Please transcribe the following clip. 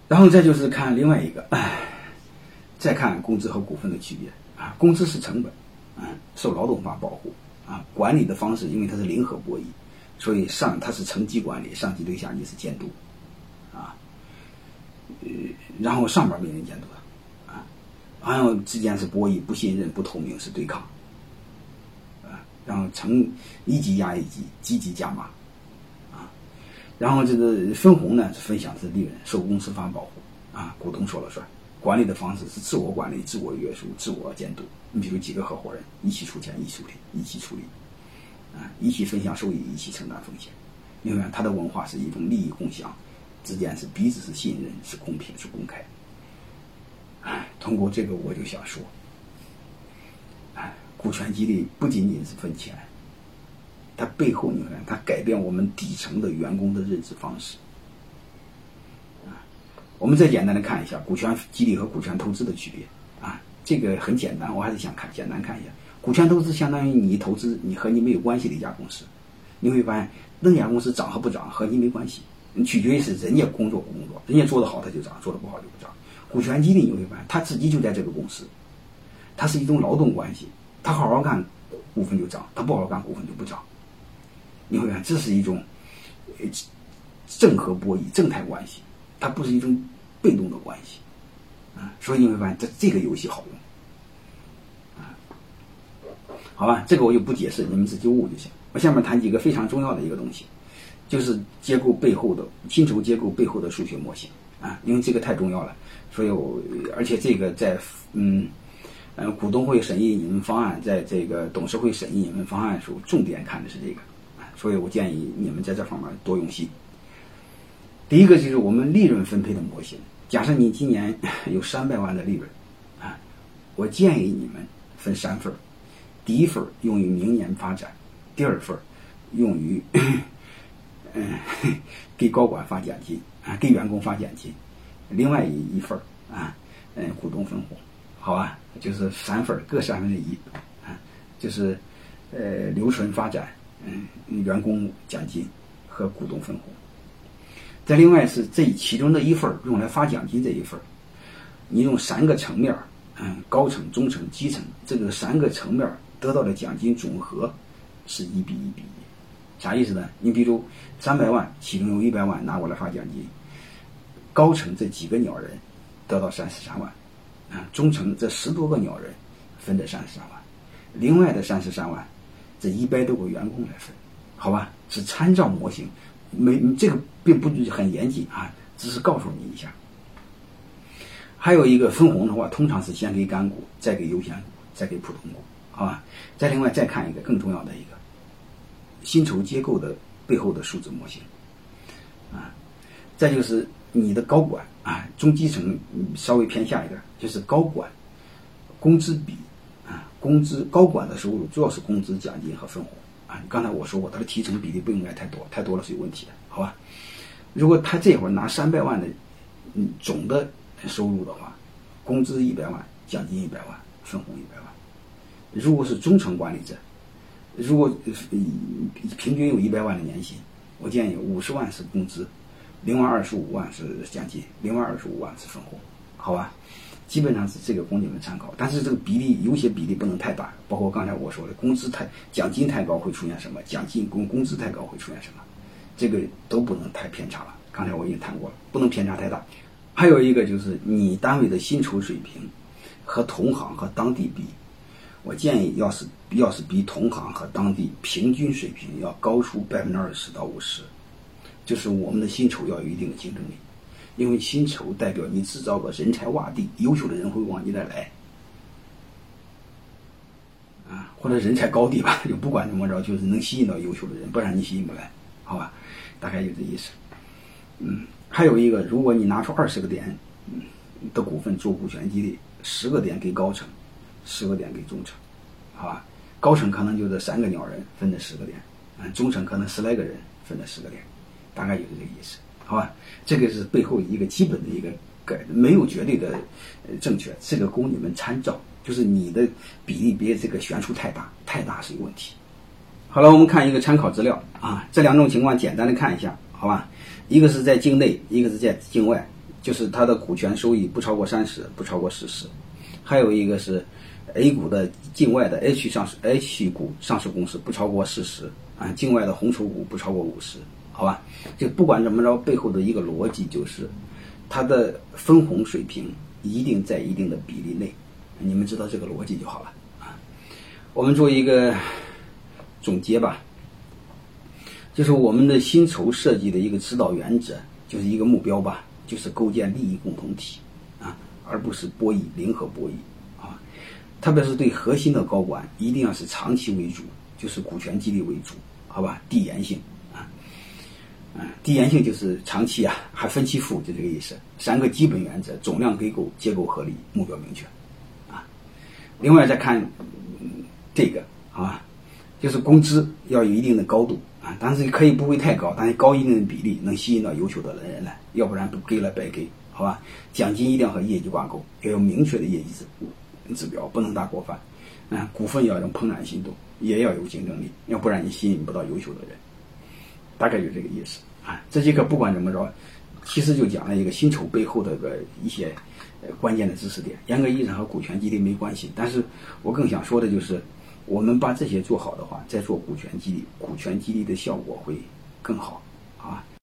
然后再就是看另外一个，再看工资和股份的区别啊。工资是成本，受劳动法保护啊。管理的方式，因为它是零和博弈，所以它是层级管理，上级对下级是监督啊。然后上边没人监督的啊，然后之间是博弈，不信任、不透明，是对抗啊。然后一级压一级，积极加码啊。然后这个分红呢，是分享是利润，受公司法保护啊，股东说了算。管理的方式是自我管理、自我约束、自我监督。你比如几个合伙人一起出钱、一起出力啊，一起分享收益，一起承担风险。另外，他的文化是一种利益共享，之间是彼此是信任，是公平，是公开。通过这个我就想说，股权激励不仅仅是分钱，它背后你看，它改变我们底层的员工的认知方式。我们再简单的看一下股权激励和股权投资的区别啊，这个很简单，我还是想简单看一下。股权投资相当于你投资你和你没有关系的一家公司，你会发现那家公司涨和不涨和你没关系，取决于是人家工作不工作，人家做得好它就涨，做得不好就不涨。股权激励你会发现他自己就在这个公司，它是一种劳动关系，他好好干股份就涨，他不好好干股份就不涨。你会看这是一种正和博弈、正态关系，它不是一种被动的关系所以你会发现这个游戏好用好吧，这个我就不解释，你们自己悟就行。我下面谈几个非常重要的一个东西，就是结构背后的薪酬结构背后的数学模型因为这个太重要了，所以而且这个在股东会审议你们方案，在这个董事会审议你们方案的时候，重点看的是这个所以我建议你们在这方面多用心。第一个就是我们利润分配的模型。假设你今年有300万的利润我建议你们分3份，第一份用于明年发展，第二份用于给高管发奖金给员工发奖金，另外一份股东分红，好吧，就是3份，各1/3就是留存发展员工奖金和股东分红。再另外是这其中的一份用来发奖金，这一份你用3个层面高层、中层、基层，这个3个层面得到的奖金总和是1比1比1。啥意思呢？你比如300万其中有100万拿过来发奖金，高层这几个鸟人得到33万中层这10多个鸟人分这33万，另外的33万这100多个员工来分，好吧，是参照模型，这个并不很严谨只是告诉你一下。还有一个分红的话，通常是先给干股，再给优先股，再给普通股，好吧。再另外再看一个更重要的一个薪酬结构的背后的数字模型再就是你的高管中基层稍微偏下一点，就是高管工资比工资高管的收入主要是工资、奖金和分红刚才我说过，他的提成比例不应该太多，太多了是有问题的，好吧。如果他这会儿拿300万的总的收入的话，工资100万，奖金100万，分红100万。如果是中层管理者，如果平均有100万的年薪，我建议50万是工资，另外25万是奖金，另外25万是分红，好吧。基本上是这个供你们参考，但是这个比例有些比例不能太大，包括刚才我说的奖金太高会出现什么，工资太高会出现什么，这个都不能太偏差了。刚才我已经谈过了，不能偏差太大。还有一个就是你单位的薪酬水平和同行和当地比，我建议要是比同行和当地平均水平要高出20%到50%，就是我们的薪酬要有一定的竞争力。因为薪酬代表你制造个人才洼地，优秀的人会往你那来或者人才高地吧，就不管怎么着，就是能吸引到优秀的人，不然你吸引不来，好吧，大概就这意思。还有一个，如果你拿出20个点的股份做股权激励，10个点给高层，10个点给中层，好吧，高层可能就这3个鸟人分这10个点中层可能10来个人分这10个点，大概就是这个意思，好吧。这个是背后一个基本的一个没有绝对的正确，这个供你们参照，就是你的比例别这个悬殊太大是有问题。好了，我们看一个参考资料这2种情况简单的看一下，好吧。一个是在境内，一个是在境外， 就是它的股权收益不超过30%，不超过40%。还有一个是 A 股的境外的 H 股上市公司不超过40%啊，境外的红筹股不超过50%，好吧？就不管怎么着，背后的一个逻辑就是它的分红水平一定在一定的比例内，你们知道这个逻辑就好了啊。我们做一个总结吧，就是我们的薪酬设计的一个指导原则，就是一个目标吧，就是构建利益共同体啊，而不是博弈零和博弈啊。特别是对核心的高管，一定要是长期为主，就是股权激励为主，好吧？递延性啊，递延性就是长期啊，还分期付，就这个意思。3个基本原则：总量给够、结构合理、目标明确啊。另外再看这个啊，就是工资要有一定的高度啊，但是可以不会太高，但是高一定的比例能吸引到优秀的人来，要不然不给了白给，好吧？奖金一定要和业绩挂钩，要有明确的业绩指标，不能大过饭。股份要用怦然心动，也要有竞争力，要不然你吸引不到优秀的人。大概就这个意思啊。这节课不管怎么着，其实就讲了一个薪酬背后的一些关键的知识点，严格意义上和股权激励没关系。但是我更想说的就是，我们把这些做好的话，再做股权激励，股权激励的效果会更好啊。